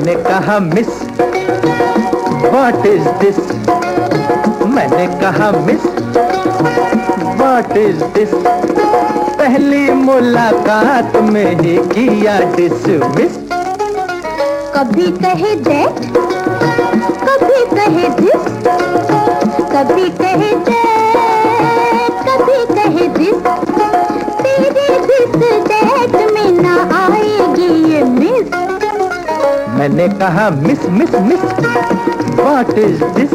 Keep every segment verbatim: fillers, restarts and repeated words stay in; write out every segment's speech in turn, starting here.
मैंने कहा miss what is this, मैंने कहा मिस व्हाट इज दिस, पहली मुलाकात में ही किया डिसमिस। कभी कहे दैट, कभी कहे दिस, कभी कहे दैट, कभी कहे दिस, तेरे दिस दैट में ना आएगी ये मिस। मैंने कहा miss miss miss what is this.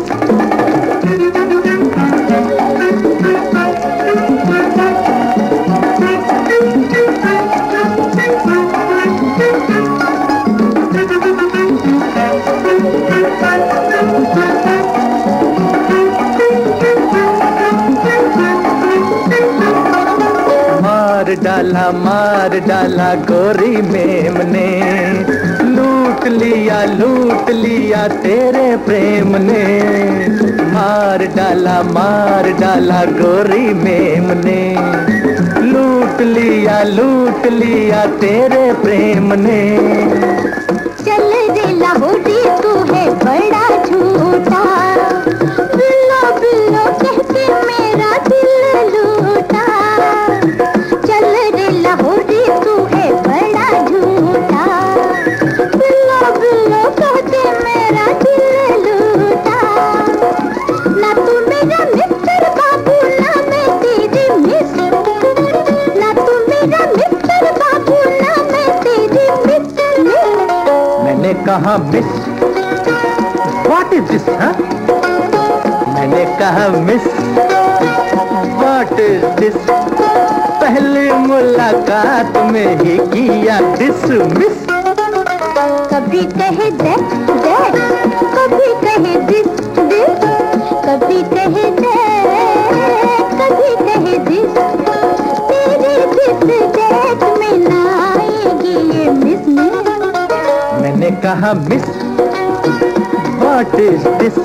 मार डाला मार डाला गोरी मेम ने, लूट लिया लूट लिया तेरे प्रेम ने। मार डाला मार डाला गोरी मेम ने, लूट लिया लूट लिया तेरे प्रेम ने। चल रे लाहौरी तू है बड़ा झूठा, बिल्लो बिल्लो कह के मेरा दिल लूटा। चल रे लाहौरी तू है बड़ा झूठा, बिल्लो बिल्लो कह के मेरा दिल लूटा। ना तू मेरा मिस्टर बाबू ना मैं तेरी मिस, ना तू मेरा मिस्टर बाबू ना मैं तेरी मिस। मैंने कहा मिस व्हाट इज दिस, हाँ? मैंने कहा मिस व्हाट इज दिस, पहली मुलाकात में ही किया डिसमिस। कभी कहे दैट दैट, कभी कहे दिस दिस, कभी कहे दैट, कभी कहे दिस, तेरे दिस दैट में ना आएगी ये मिस मिस। मैंने कहा मिस व्हाट इज दिस।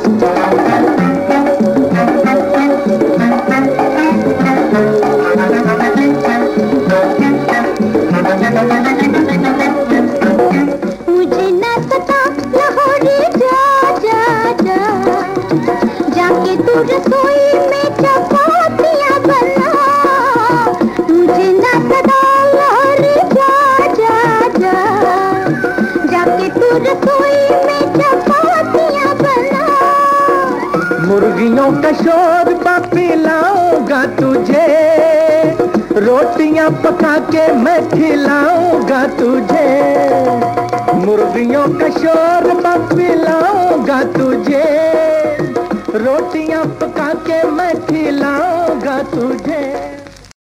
मुझे ना सता लाहौरी जा जा जा, जाके तू रसोई में चपातियां बना। मुझे ना सता लाहौरी जा जा जा, जाके तू रसोई में चपातियां बना। मुर्गियों का शोरबा पिलाऊंगा तुझे, रोटियां पका के मैं खिलाऊंगा तुझे। मुर्गियों का शोरबा पिलाऊंगा तुझे, रोटियां पका के मैं खिलाऊंगा तुझे।